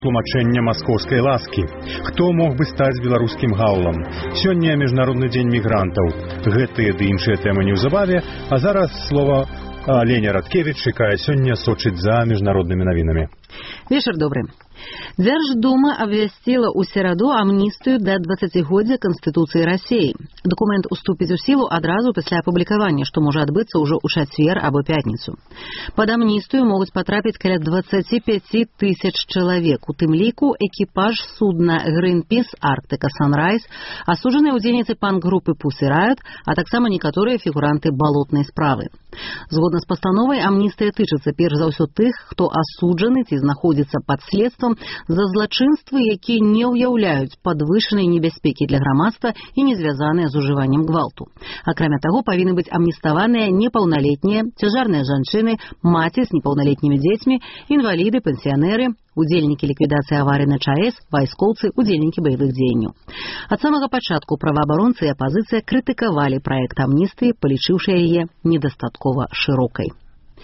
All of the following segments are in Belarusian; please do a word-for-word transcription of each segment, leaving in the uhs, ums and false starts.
Тлумачэнне маскоўскай ласкі. Хто мог бы стаць беларускім галлам? Сёння міжнародны дзень мігрантаў. Гэтыя ды іншыя тэмы неўзабаве, а зараз слова Леня Радкевіч, якая сёння сочыць за міжнароднымі навінамі. Вечер добрый. Дзярждума абвясціла ў сераду амністыю да дваццацігоддзя Канстытуцыі Расіі. Дакумент уступіць у сілу адразу пасля апублікавання, што можа адбыцца ўжо ў чацвер або пятніцу. Пад амністыю могуць патрапіць каля дваццаць пяць тысяч чалавек, у тым ліку экіпаж судна Greenpeace Arctica Sunrise, асуджаныя ўдзельніцы панк-групы Pussy Riot, а таксама некаторыя фігуранты балотнай справы. Згодна з пастановай, амністыя тычыцца перш за ўсё тых, хто асуджаны ці знаходзіцца пад следствам за злачынствы, якія не ўяўляюць падвышанай небяспекі для грамадства і не звязаныя з ужываннем гвалту. Акрамя таго, павінны быць амніставаныя непаўналетнія, цяжарныя жанчыны, маці з непаўналетнімі дзецьмі, інваліды, пенсіянеры, удзельнікі ліквідацыі аварый на ЧАЭС, вайскоўцы, удзельнікі баявых дзеянняў. Ад самага пачатку праваабаронцы і апазіцыя крытыкавалі праект амністыі, палічыўшы яе недастаткова шырокай.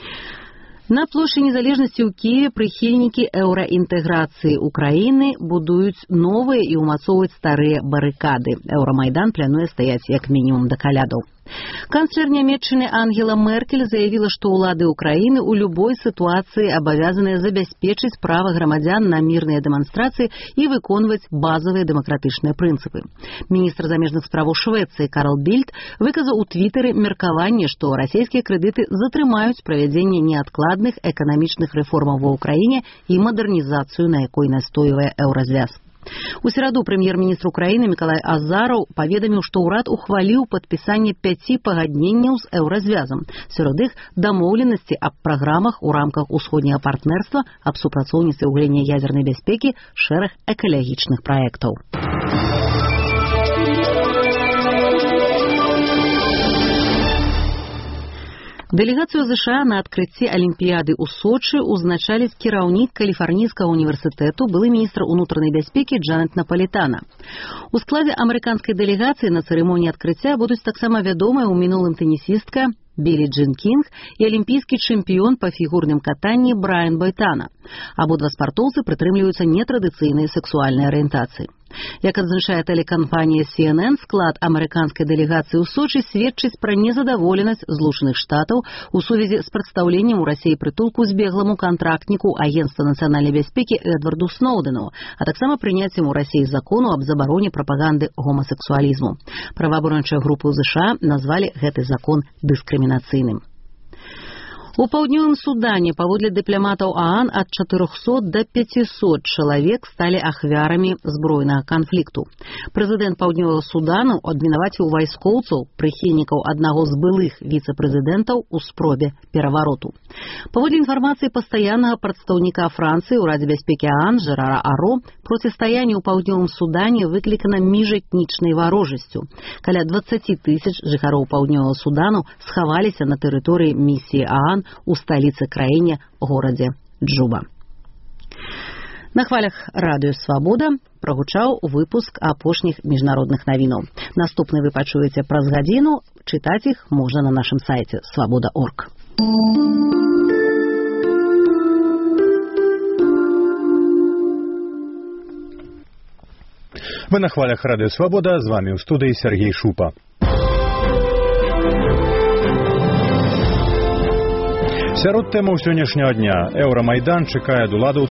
На плошчы Незалежнасці ў Кіеве прыхільнікі еўраінтэграцыі Украіны будуюць новыя і ўмацоўваюць старыя барыкады. Еўрамайдан плануе стаяць як мінімум да калядаў. Канцлер Нямецчыны Ангела Меркель заявіла, што ўлады Украіны ў любой сітуацыі абавязаныя забяспечыць права грамадзян на мірныя дэманстрацыі і выконваць базавыя дэмакратычныя прынцыпы. Міністр замежных справаў Швецыі Карл Більд выказаў у твітары меркаванне, што расійскія крэдыты затрымаюць правядзенне неадкладных эканамічных рэформаў ва ўкраіне і мадэрнізацыю, на якой настойвае еўразвяз. У сераду прэм'ер-міністр Украіны Мікалай Азараў паведаміў, што ўрад ухваліў падпісанне пяці пагадненняў з еўразвязам. Сярод іх дамоўленасці аб праграмах у рамках усходняга партнерства, аб супрацоўніцтве ў галіне ядзернай бяспекі, шэраг экалагічных праектаў. Дэлегацыю ЗША на адкрыцці Алімпіяды ў Сочы узначаліць кіраўнік Каліфарнійскага універсітэту, былы міністр унутранай бяспекі Джанет Напалітана. У складзе амерыканскай дэлегацыі на цырымоніі адкрыцця будуць таксама вядомая ў мінулым тэнісістка Білі Джин Кінг і алімпійскі чэмпіён па фігурным катанні Брайан Бойтана. Абодва спартоўцы прытрымліваюцца нетрадыцыйнай сексуальнай арыентацыі. Як адзначае тэлекампанія Си Эн Эн, склад амерыканскай дэлегацыі ў Сочы сведчыць пра незадаволенасць Злучаных Штатаў у сувязі з прадстаўленнем у Расіі прытулку збегламу кантрактніку Агенцтва нацыянальнай бяспекі Эдварду Сноўдэну, а таксама прыняццем у Расіі закону аб забароне прапаганды гомасексуалізму. Праваабарончыя групы ў ЗША назвалі гэты закон дыскрымінацыйным. У паўднёвым Судане паводле дыпламатаў ААН ад чатырохсот да пяцісот чалавек сталі ахвярамі збройнага канфлікту. Прэзідэнт паўднёвага Судану абвінаваціў вайскоўцаў, прыхільнікаў аднаго з былых віцэ-прэзідэнтаў у спробе перавароту. Паводле інфармацыі пастаяннага прадстаўніка Францыі ў Радзе бяспекі ААН Жерара Аро, процістаянне ў паўднёвым Судане выклікана міжэтнічнай варожасцю. Каля дваццаць тысяч жыхароў паўднёвага Судану схаваліся на тэрыторыі місіі ААН у сталіцы краіне, горадзе Джуба. На хвалях радыё «Свабода» прагучаў выпуск апошніх міжнародных навінаў. Наступны вы пачуеце праз гадзіну, чытаць іх можна на нашым сайце свабода точка орг. Вы на хвалях радыё «Свабода», з вамі ў студыі Сергей Шупа. Сярод тэмаў сённяшняга дня Еўрамайдан чакае ад уладаў